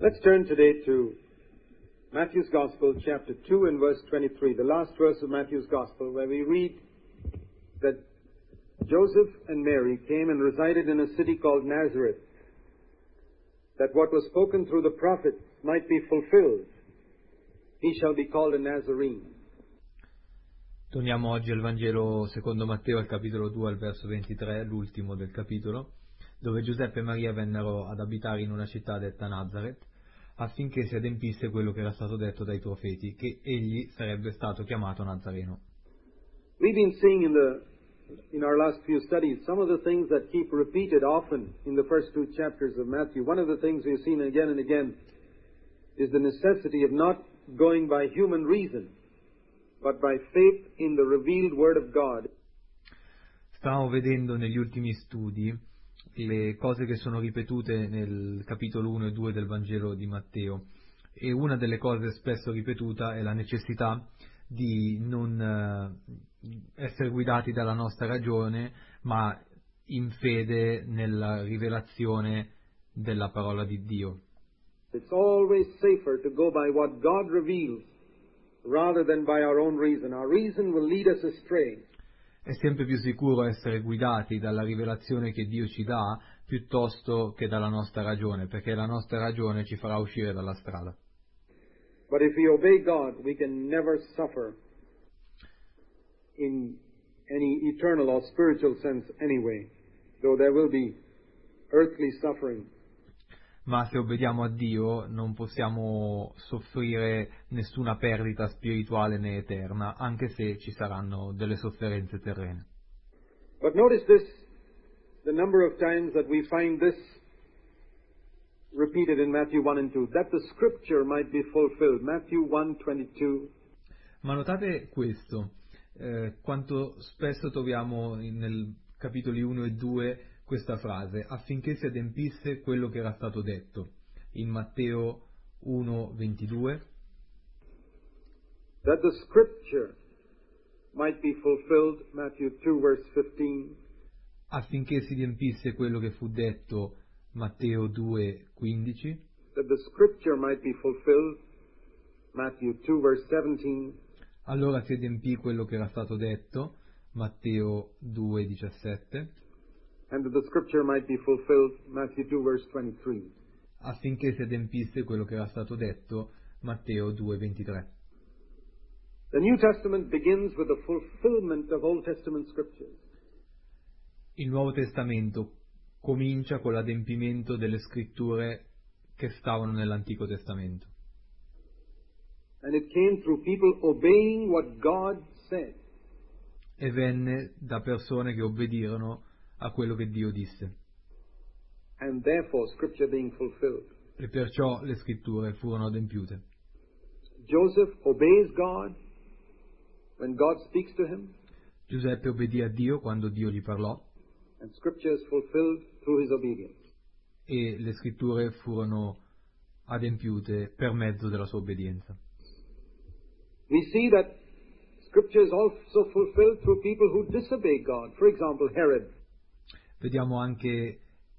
Let's turn today to Matthew's Gospel, chapter 2 and verse 23, the last verse of Matthew's Gospel, where we read that Joseph and Mary came and resided in a city called Nazareth, that what was spoken through the prophets might be fulfilled. He shall be called a Nazarene. Torniamo oggi al Vangelo secondo Matteo, al capitolo 2, al verso 23, l'ultimo del capitolo, dove Giuseppe e Maria vennero ad abitare in una città detta Nazareth, affinché si adempisse quello che era stato detto dai profeti, che egli sarebbe stato chiamato Nazareno. We've been seeing in our last few studies some of the things that keep repeated often in the first two chapters of Matthew. One of the things we've seen again and again is the necessity of not going by human reason, but by faith in the revealed Word of God. Stavamo vedendo negli ultimi studi le cose che sono ripetute nel capitolo 1 e 2 del Vangelo di Matteo, e una delle cose spesso ripetuta è la necessità di non essere guidati dalla nostra ragione, ma in fede nella rivelazione della parola di Dio. It's always safer to go by what God reveals rather than by our own reason. Our reason will lead us astray. È sempre più sicuro essere guidati dalla rivelazione che Dio ci dà piuttosto che dalla nostra ragione, perché la nostra ragione ci farà uscire dalla strada. But if we obey God, we can never suffer in any eternal or spiritual sense anyway, though there will be earthly suffering. Ma se obbediamo a Dio non possiamo soffrire nessuna perdita spirituale né eterna, anche se ci saranno delle sofferenze terrene. But notice this, the number of times that we find this repeated in Matthew 1 and 2, that the scripture might be fulfilled. Matthew 1:22. Ma notate questo, quanto spesso troviamo nel capitoli 1 e 2 questa frase, affinché si adempisse quello che era stato detto, in Matteo 1:22. That the scripture might be fulfilled, Matthew 2 verse 15. Affinché si adempisse quello che fu detto, Matteo 2:15. That the scripture might be fulfilled, Matthew 2 verse 17. Allora si adempì quello che era stato detto, Matteo 2:17. And that the scripture might be fulfilled, Matthew 2 verse 23. Affinché si adempisse quello che era stato detto, Matteo 2:23. The New Testament begins with the fulfillment of Old Testament scriptures. Il Nuovo Testamento comincia con l'adempimento delle scritture che stavano nell'Antico Testamento. And it came through people obeying what God said. E venne da persone che obbedirono a quello che Dio disse. And therefore scripture being fulfilled. E perciò le scritture furono adempiute. Joseph obeys God when God speaks to him. Giuseppe obbedì a Dio quando Dio gli parlò. And scripture is fulfilled through his obedience. E le scritture furono adempiute per mezzo della sua obbedienza. We see that scripture is also fulfilled through people who disobey God. For example, Herod. Vediamo anche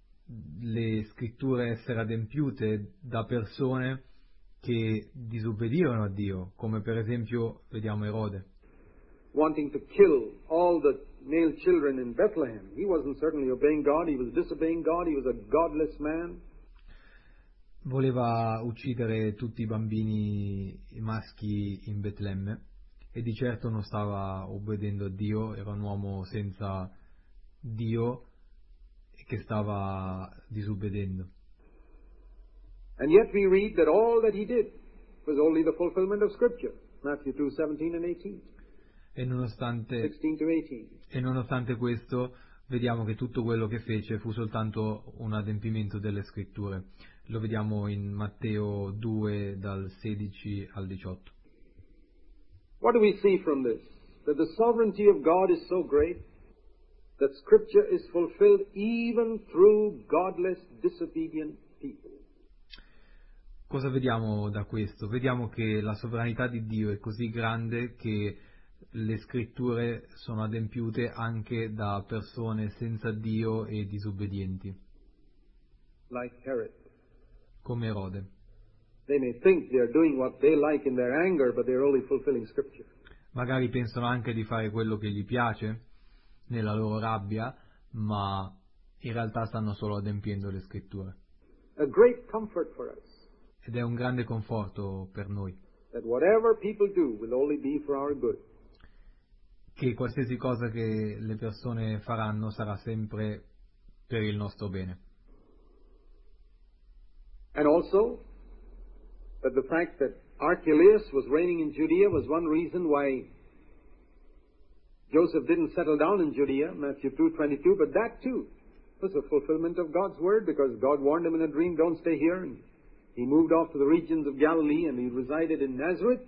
le scritture essere adempiute da persone che disobbedirono a Dio, come per esempio vediamo Erode. Wanting to kill all the male children in Bethlehem. He wasn't certainly obeying God, he was disobeying God, he was a godless man. Voleva uccidere tutti i bambini maschi in Betlemme e di certo non stava obbedendo a Dio, era un uomo senza Dio e che stava disobbedendo. And yet we read that all that he did was only the fulfillment of scripture. Matthew 2:17 and 18. E nonostante 16 to 18. E nonostante questo, vediamo che tutto quello che fece fu soltanto un adempimento delle scritture. Lo vediamo in Matteo 2, dal 16 al 18. What do we see from this? That the sovereignty of God is so great that scripture is fulfilled even through godless, disobedient people. Cosa vediamo da questo? Vediamo che la sovranità di Dio è così grande che le scritture sono adempiute anche da persone senza Dio e disobbedienti. Like Herod. Come Erode. They may think they're doing what they like in their anger, but they're only fulfilling Scripture. Magari pensano anche di fare quello che gli piace nella loro rabbia, ma in realtà stanno solo adempiendo le scritture. A great comfort for us, Ed è un grande conforto per noi, that whatever people do will only be for our good. che qualsiasi cosa che le persone faranno sarà sempre per il nostro bene. And also, that the fact that Archelaus was reigning in Judea was one reason why Joseph didn't settle down in Judea, Matthew 2:22, but that too was a fulfillment of God's word, because God warned him in a dream, don't stay here. And he moved off to the regions of Galilee and he resided in Nazareth.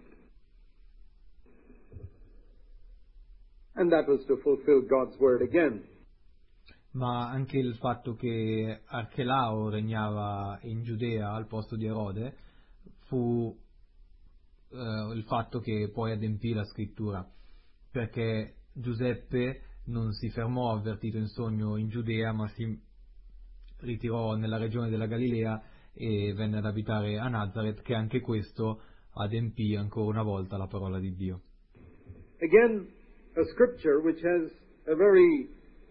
And that was to fulfill God's word again. Ma anche il fatto che Archelao regnava in Giudea al posto di Erode fu il fatto che poi adempì la scrittura, perché Giuseppe non si fermò avvertito in sogno in Giudea, ma si ritirò nella regione della Galilea e venne ad abitare a Nazareth, che anche questo adempì ancora una volta la parola di Dio. Again, a scripture which has a very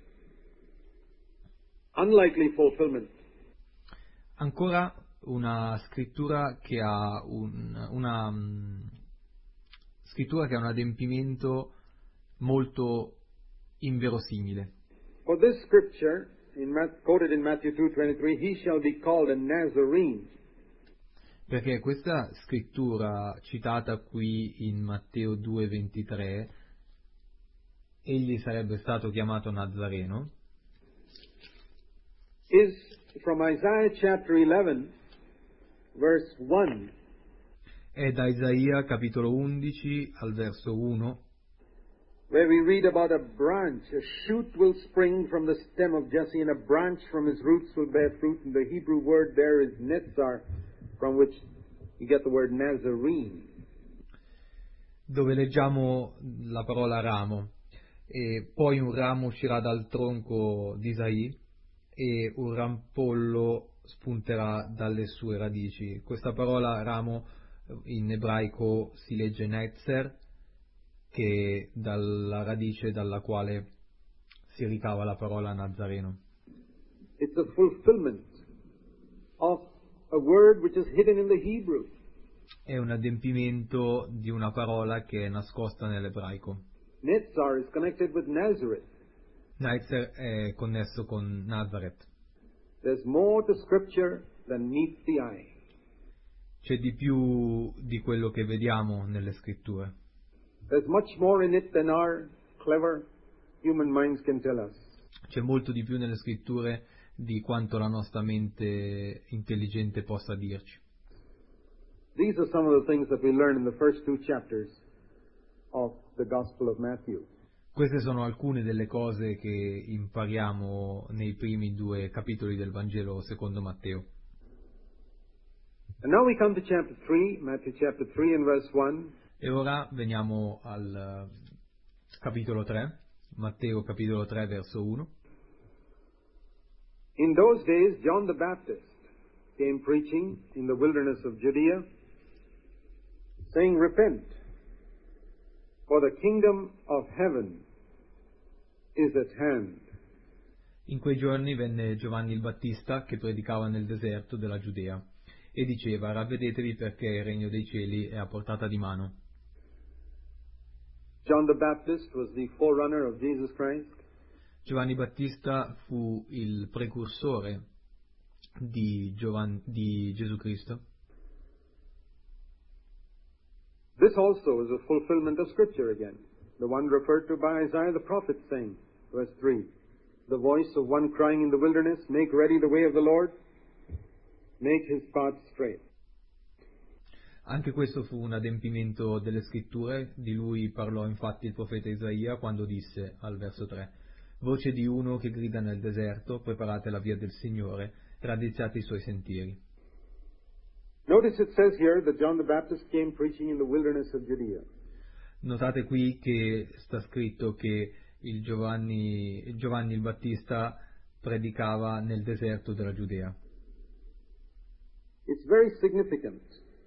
unlikely fulfillment. Ancora una scrittura che ha scrittura che ha un adempimento molto inverosimile. For this scripture, quoted in Matthew 2:23, he shall be called a Nazarene. Perché questa scrittura citata qui in Matteo 2:23, egli sarebbe stato chiamato Nazareno, is from Isaiah chapter 11, verse 1. è da Isaia capitolo 11 al verso 1, where we read about a branch, a shoot will spring from the stem of Jesse, and a branch from his roots will bear fruit. And the Hebrew word there is netzar, from which you get the word Nazarene. dove leggiamo la parola ramo. E poi un ramo uscirà dal tronco di Isaì e un rampollo spunterà dalle sue radici. Questa parola ramo in ebraico si legge netzer, che è dalla radice dalla quale si ricava la parola Nazareno. It's a fulfillment of a word which is hidden in the Hebrew. È un adempimento di una parola che è nascosta nell'ebraico. Netzar is connected with Nazareth. Netzer è connesso con Nazareth. There's more to Scripture than meets the eye. C'è di più di quello che vediamo nelle scritture. There's much more in it than our clever human minds can tell us. C'è molto di più nelle scritture di quanto la nostra mente intelligente possa dirci. These are some of the things that we learn in the first two chapters of the Gospel of Matthew. Queste sono alcune delle cose che impariamo nei primi due capitoli del Vangelo secondo Matteo. And now we come to chapter 3, Matthew chapter 3 and verse 1. E ora veniamo al capitolo 3, Matteo capitolo 3 verso 1. In those days John the Baptist came preaching in the wilderness of Judea, saying, Repent, for the kingdom of heaven is at hand. In quei giorni venne Giovanni il Battista che predicava nel deserto della Giudea e diceva: Ravvedetevi perché il regno dei cieli è a portata di mano. John the Baptist was the forerunner of Jesus Christ. Giovanni Battista fu il precursore di Gesù Cristo. This also is a fulfillment of Scripture again, the one referred to by Isaiah the prophet, saying, verse 3, The voice of one crying in the wilderness, Make ready the way of the Lord, make his path straight. Anche questo fu un adempimento delle scritture, di lui parlò infatti il profeta Isaia quando disse, al verso 3, Voce di uno che grida nel deserto, preparate la via del Signore, raddrizzate i suoi sentieri. Notice it says here that John the Baptist came preaching in the wilderness of Judea. Notate qui che sta scritto che Giovanni il Battista predicava nel deserto della Giudea. It's very significant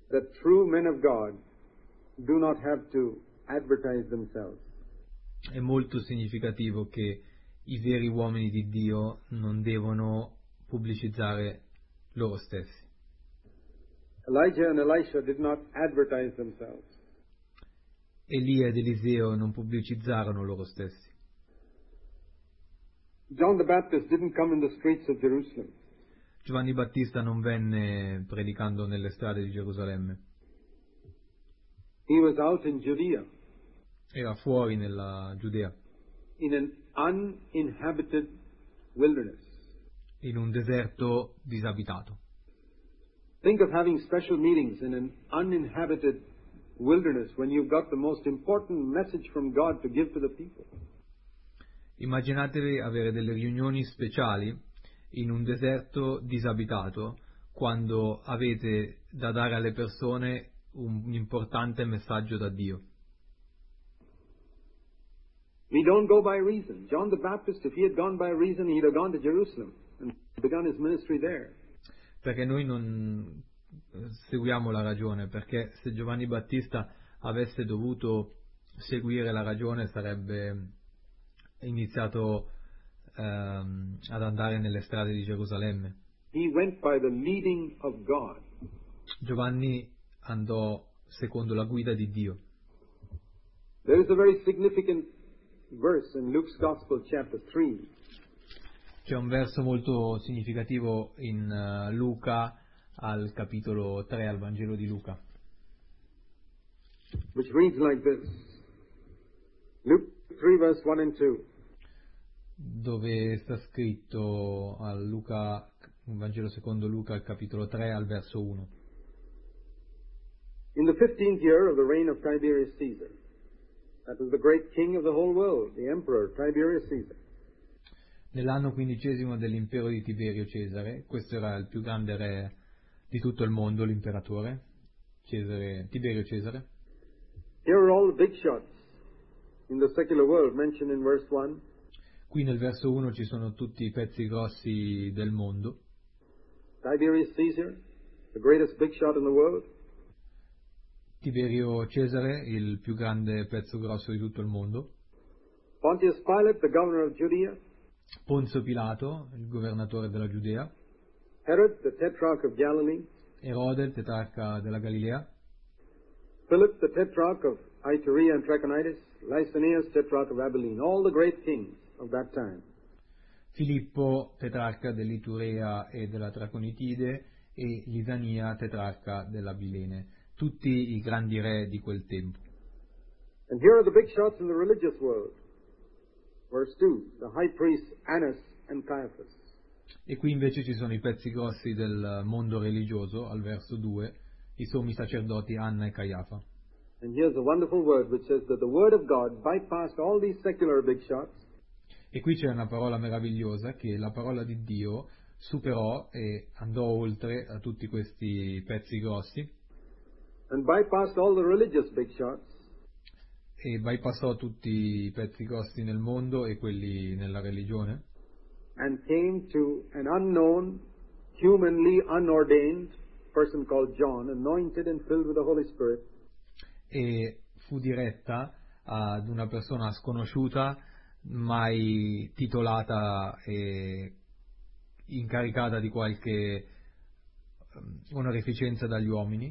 that true men of God do not have to advertise themselves. È molto significativo che i veri uomini di Dio non devono pubblicizzare loro stessi. Elijah and Elisha did not advertise themselves. Elia ed Eliseo non pubblicizzarono loro stessi. John the Baptist didn't come in the streets of Jerusalem. Giovanni Battista non venne predicando nelle strade di Gerusalemme, He was out in Judea, era fuori nella Giudea, in an uninhabited wilderness. in un deserto disabitato. Think of having special meetings in an uninhabited wilderness when you've got the most important message from God to give to the people. Immaginatevi avere delle riunioni speciali in un deserto disabitato quando avete da dare alle persone un importante messaggio da Dio. We don't go by reason. John the Baptist, if he had gone by reason, he'd have gone to Jerusalem and begun his ministry there. Perché noi non seguiamo la ragione, perché se Giovanni Battista avesse dovuto seguire la ragione sarebbe iniziato ad andare nelle strade di Gerusalemme. He went by the leading of God. Giovanni andò secondo la guida di Dio. There is a very significant verse in Luke's Gospel, chapter 3. C'è un verso molto significativo in Luca, al capitolo 3, al Vangelo di Luca, which reads like this. Luke 3, verse 1 and 2. dove sta scritto al Luca, Vangelo secondo Luca, al capitolo 3, al verso 1. In the 15th year of the reign of Tiberius Caesar, that was the great king of the whole world, the emperor Tiberius Caesar. Nell'anno 15° dell'impero di Tiberio Cesare, questo era il più grande re di tutto il mondo, l'imperatore, Tiberio Cesare. Here are all the big shots in the secular world mentioned in verse 1. Qui nel verso 1 ci sono tutti i pezzi grossi del mondo. Tiberius Caesar, the greatest big shot in the world. Tiberio Cesare, il più grande pezzo grosso di tutto il mondo. Pontius Pilate, the governor of Judea. Ponzio Pilato, il governatore della Giudea. Herod, the tetrarch of Galilee. Erode, il tetrarca della Galilea. Philip, the tetrarch of Iturea and Trachonitis. Lysanias, tetrarch of Abilene. All the great kings of that time. Filippo, tetrarca dell'Iturea e della Traconitide, e Lisania, tetrarca dell'Abilene. Tutti i grandi re di quel tempo. And here are the big shots in the religious world. Verse 2, the high priests Annas and Caiaphas. E qui invece ci sono i pezzi grossi del mondo religioso, al verso 2, i sommi sacerdoti Anna e Caiafa. And here's a wonderful word which says that the word of God bypassed all these secular big shots. E qui c'è una parola meravigliosa, che la parola di Dio superò e andò oltre a tutti questi pezzi grossi And bypassed all the religious big shots. e bypassò tutti i pezzi grossi nel mondo e quelli nella religione And came to an unknown, humanly unordained person called John, anointed and filled with the Holy Spirit. e fu diretta ad una persona sconosciuta, mai titolata e incaricata di qualche onorificenza dagli uomini,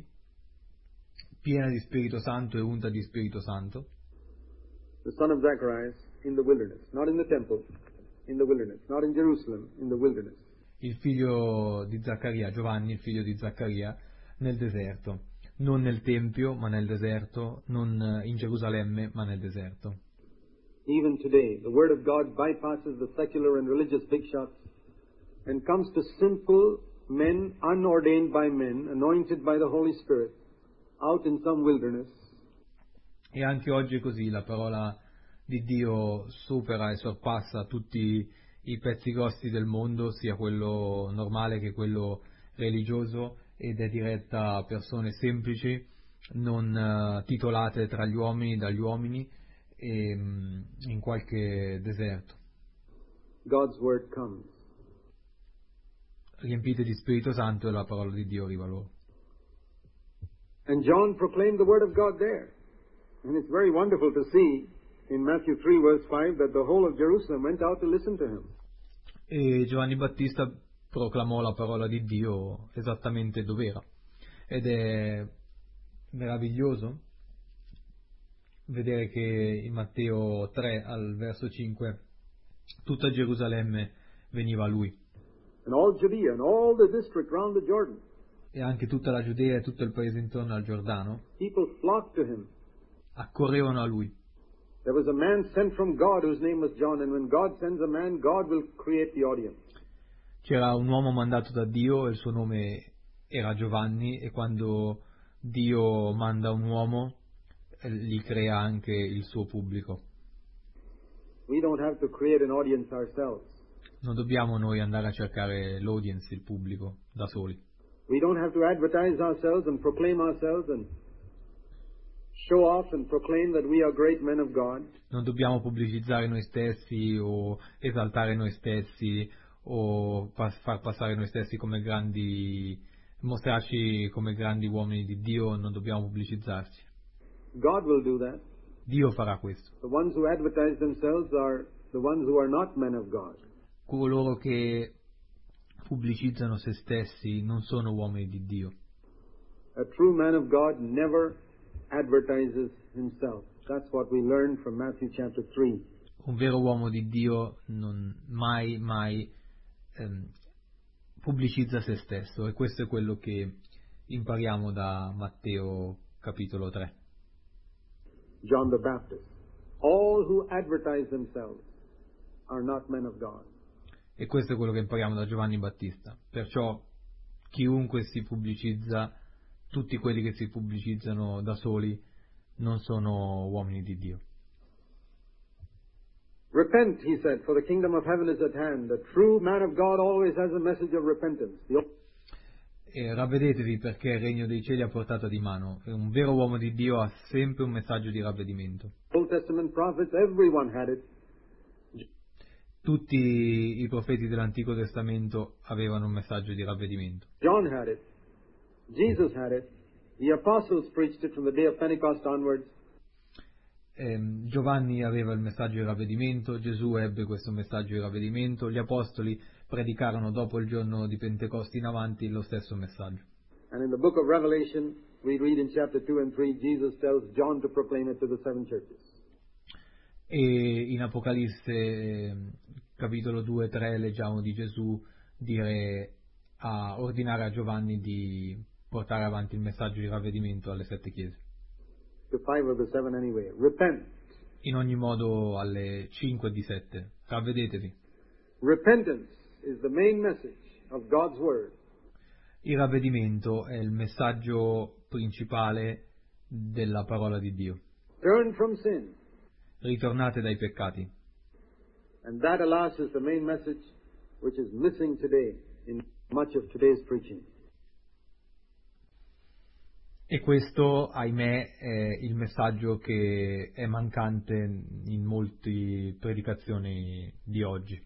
piena di Spirito Santo e unta di Spirito Santo, The son of Zacharias in the wilderness, not in the temple, in the wilderness, not in Jerusalem, in the wilderness. il figlio di Zaccaria, Giovanni, il figlio di Zaccaria, nel deserto, non nel Tempio ma nel deserto, non in Gerusalemme ma nel deserto. Even today, the Word of God bypasses the secular and religious big shots and comes to simple men, unordained by men, anointed by the Holy Spirit, out in some wilderness. E anche oggi è così, la parola di Dio supera e sorpassa tutti i pezzi grossi del mondo, sia quello normale che quello religioso, ed è diretta a persone semplici, non titolate tra gli uomini, dagli uomini, e in qualche deserto, God's Word comes. riempite di Spirito Santo, e la parola di Dio arriva loro. And John proclaimed the word of God there. And it's very wonderful to see in Matthew 3 verse 5 that the whole of Jerusalem went out to listen to him. E Giovanni Battista proclamò la parola di Dio esattamente dov'era. Ed è meraviglioso vedere che in Matteo 3 al verso 5 tutta Gerusalemme veniva a lui. And all Judea and all the district round the Jordan. E anche tutta la Giudea e tutto il paese intorno al Giordano People flocked to him. accorrevano a lui. There was a man sent from God whose name was John, and when God sends a man, God will create the audience. C'era un uomo mandato da Dio e il suo nome era Giovanni, e quando Dio manda un uomo gli crea anche il suo pubblico. We don't have to create an audience ourselves. Non dobbiamo noi andare a cercare l'audience, il pubblico, da soli. We don't have to advertise ourselves and proclaim ourselves and show off and proclaim that we are great men of God. Non dobbiamo pubblicizzare noi stessi o esaltare noi stessi o far passare noi stessi come grandi, mostrarci come grandi uomini di Dio. Non dobbiamo pubblicizzarci. God will do that. Dio farà questo. The ones who advertise themselves are the ones who are not men of God. Coloro che pubblicizzano se stessi non sono uomini di Dio. A true man of God never advertises himself. That's what we learned from Matthew chapter 3. Un vero uomo di Dio non mai pubblicizza se stesso, e questo è quello che impariamo da Matteo capitolo 3. John the Baptist. All who advertise themselves are not men of God. E questo è quello che impariamo da Giovanni Battista. Perciò chiunque si pubblicizza, tutti quelli che si pubblicizzano da soli, non sono uomini di Dio. Repent, he said, for the kingdom of heaven is at hand. The true man of God always has a message of repentance. E ravvedetevi, perché il regno dei cieli è a portata di mano. E un vero uomo di Dio ha sempre un messaggio di ravvedimento. Old Testament prophets, everyone had it. Tutti i profeti dell'Antico Testamento avevano un messaggio di ravvedimento. John had it. Jesus had it. The apostles preached it from the day of Pentecost onwards. Giovanni aveva il messaggio di ravvedimento, Gesù ebbe questo messaggio di ravvedimento, gli apostoli predicarono dopo il giorno di Pentecoste in avanti lo stesso messaggio. And in the book of Revelation, we read in chapter 2 and 3, Jesus tells John to proclaim it to the seven churches. E in Apocalisse capitolo 2 e 3 leggiamo di Gesù ordinare a Giovanni di portare avanti il messaggio di ravvedimento alle 7 chiese. To 5 of the 7 anyway. Repent. In ogni modo alle 5 di 7. Ravvedetevi. Repentance is the main message of God's Word. Il ravvedimento è il messaggio principale della parola di Dio. Turn from sin. Ritornate dai peccati. And that, alas, is the main message which is missing today in much of today's preaching. E questo, ahimè, è il messaggio che è mancante in molte predicazioni di oggi.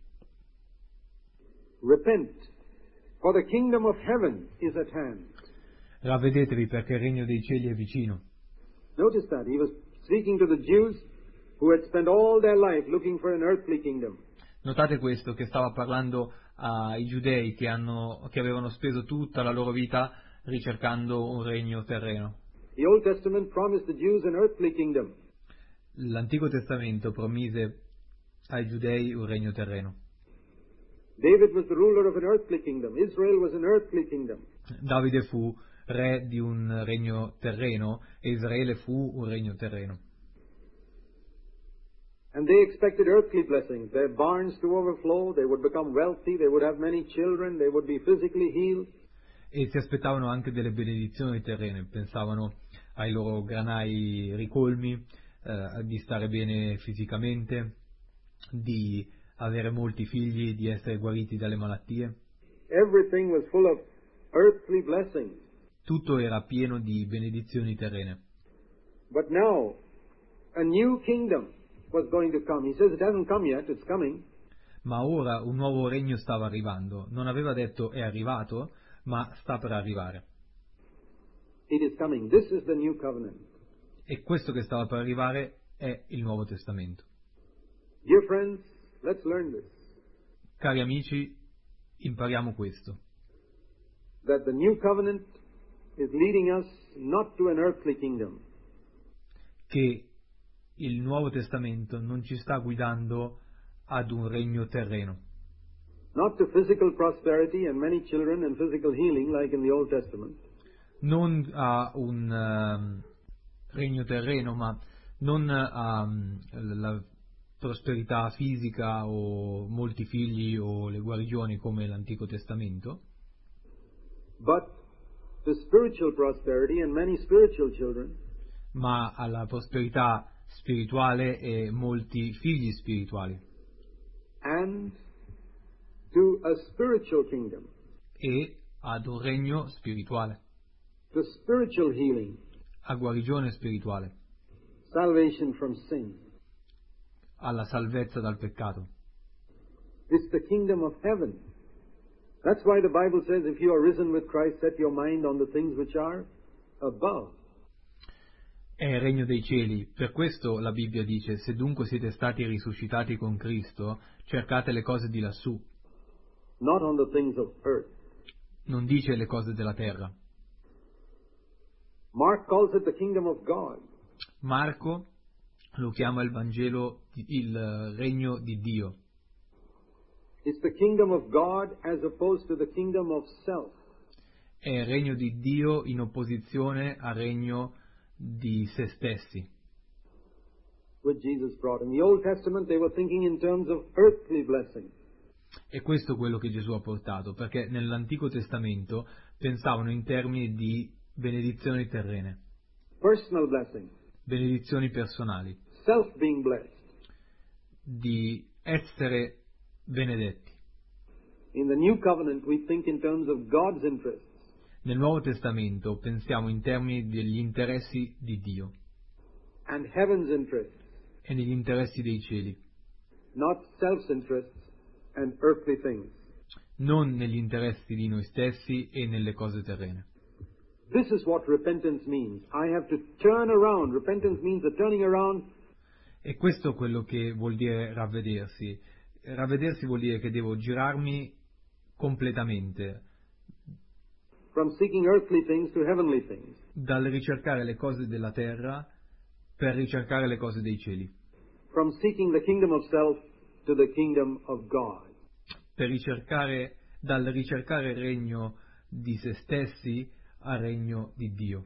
Repent, for the kingdom of heaven is at hand. Ravvedetevi, perché il regno dei cieli è vicino. Notice that. He was speaking to the Jews who had spent all their life looking for an earthly kingdom. Notate questo, che stava parlando ai giudei che avevano speso tutta la loro vita ricercando un regno terreno. The Old Testament promised the Jews an earthly kingdom. L'Antico Testamento promise ai giudei un regno terreno. David was the ruler of an earthly kingdom. Israel was an earthly kingdom. Davide fu re di un regno terreno e Israele fu un regno terreno. And they expected earthly blessings, their barns to overflow, they would become wealthy, they would have many children, they would be physically healed. E si aspettavano anche delle benedizioni terrene, pensavano ai loro granai ricolmi, di stare bene fisicamente, di avere molti figli, di essere guariti dalle malattie. Everything was full of earthly blessings. Tutto era pieno di benedizioni terrene. But now, a new kingdom was going to come. He says it hasn't come yet, it's coming. Ma ora un nuovo regno stava arrivando. Non aveva detto è arrivato, ma sta per arrivare. It is coming. This is the new covenant. E questo che stava per arrivare è il Nuovo Testamento. Dear friends, let's learn this. Cari amici, impariamo questo, That the new covenant is leading us not to an earthly kingdom, che il Nuovo Testamento non ci sta guidando ad un regno terreno, not to physical prosperity and many children and physical healing like in the Old Testament, non a un regno terreno, ma non a la prosperità fisica o molti figli o le guarigioni come l'Antico Testamento, but to spiritual prosperity and many spiritual children, ma alla prosperità spirituale e molti figli spirituali, and to a spiritual kingdom, e ad un regno spirituale, to spiritual healing, a guarigione spirituale, salvation from sin. alla salvezza dal peccato. It's the kingdom of heaven. That's why the Bible says, if you are risen with Christ, set your mind on the things which are above. È il regno dei cieli. Per questo la Bibbia dice: se dunque siete stati risuscitati con Cristo, cercate le cose di lassù. Not on the things of earth. Non dice le cose della terra. Mark calls it the kingdom of God. Marco lo chiama il Vangelo il regno di Dio. It's the kingdom of God as opposed to the kingdom of self. È il regno di Dio in opposizione al regno di se stessi. Which Jesus brought. In the Old Testament, they were thinking in terms of earthly blessing. E questo è quello che Gesù ha portato, perché nell'Antico Testamento pensavano in termini di benedizioni terrene, Personal blessing. benedizioni personali, Self being blessed. di essere benedetti. In the New Covenant, we think in terms of God's interests. Nel Nuovo Testamento pensiamo in termini degli interessi di Dio And heaven's interests. e degli interessi dei cieli, Not self's interests and earthly things. non negli interessi di noi stessi e nelle cose terrene. This is what repentance means. I have to turn around. Repentance means the turning around. E questo è quello che vuol dire ravvedersi. Ravvedersi vuol dire che devo girarmi completamente From seeking earthly things to heavenly things. dal ricercare le cose della terra per ricercare le cose dei cieli, From seeking the kingdom of self to the kingdom of God. dal ricercare il regno di se stessi al regno di Dio.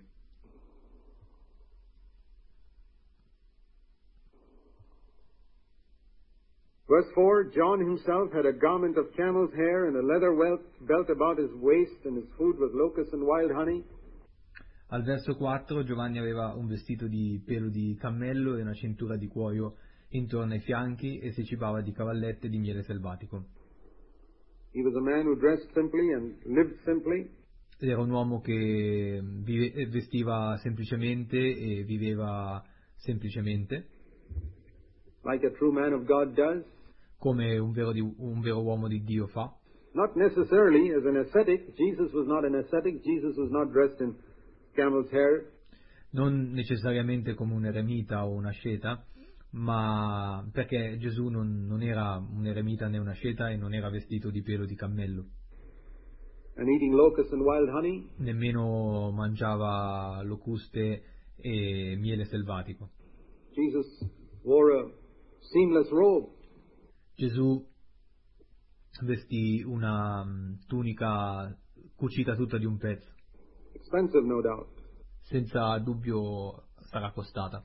Verse 4, John himself had a garment of camel's hair and a leather belt about his waist, and his food was locusts and wild honey. Al verso 4 Giovanni aveva un vestito di pelo di cammello e una cintura di cuoio intorno ai fianchi e si cibava di cavallette di miele selvatico. He was a man who dressed simply and lived simply. Ed era un uomo che vestiva semplicemente e viveva semplicemente, Like a true man of God does. come un vero uomo di Dio fa. Not necessarily as an ascetic. Jesus was not an ascetic. Jesus was not dressed in camel's hair. Non necessariamente come un eremita o un asceta, ma perché Gesù non era un eremita né un asceta e non era vestito di pelo di cammello. And eating locusts and wild honey. Nemmeno mangiava locuste e miele selvatico. Jesus wore a seamless robe. Gesù vestì una tunica cucita tutta di un pezzo. Expensive, no doubt. Senza dubbio sarà costata.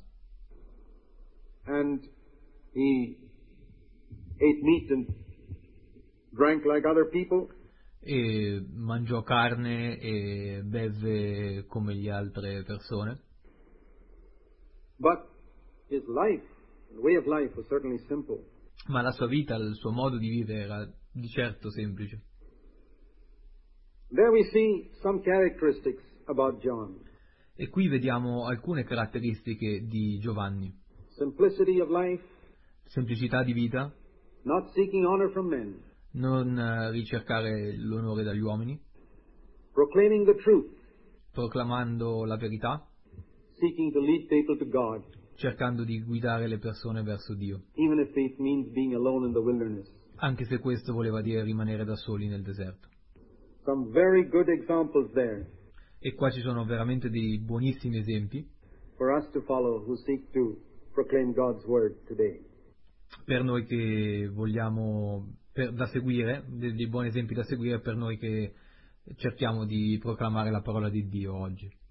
And he ate meat and drank like other people. E mangiò carne e beve come le altre persone. But his life, the way of life, was certainly simple. Ma la sua vita, il suo modo di vivere era di certo semplice. There we see some characteristics about John. E qui vediamo alcune caratteristiche di Giovanni. Simplicity of life, Semplicità di vita, not seeking honor from men, non ricercare l'onore dagli uomini, proclaiming the truth, proclamando la verità, seeking to lead people to God, cercando di guidare le persone verso Dio, even if it means being alone in the wilderness. anche se questo voleva dire rimanere da soli nel deserto. Some very good examples there E qua ci sono veramente dei buonissimi esempi for us to follow who seek to proclaim God's word today. per noi che vogliamo, da seguire, dei buoni esempi da seguire per noi che cerchiamo di proclamare la parola di Dio oggi.